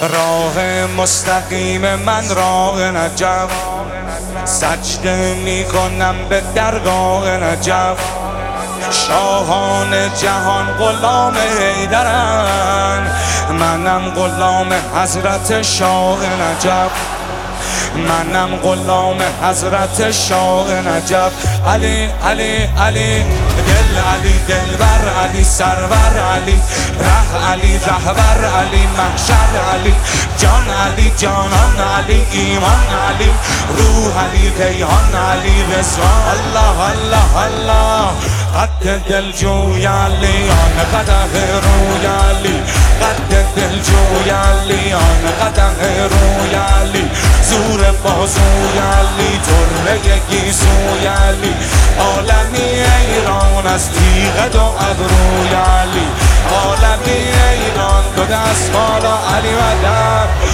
راه مستقیم من راه نجف، سجده میکنم به درگاه نجف. شاهان جهان غلام حیدرن، منم غلام حضرت شاه نجف. منم غلام حضرت شاه نجف. علی علی علی دل علی دلبر علی سرور علی ره علی رهبر علی محشر علی جان علی جانان علی ایمان علی روح علی ریحان علی رضوان. الله الله الله قد دلجوی علی آن قدح روی علی قد دلجوی علی آن قدح روی علی زور بازوی علی طره گیسوی علی عالمی ایران از تیغ دو ابروی علی عالمی ایران دو دست بالا علی مدد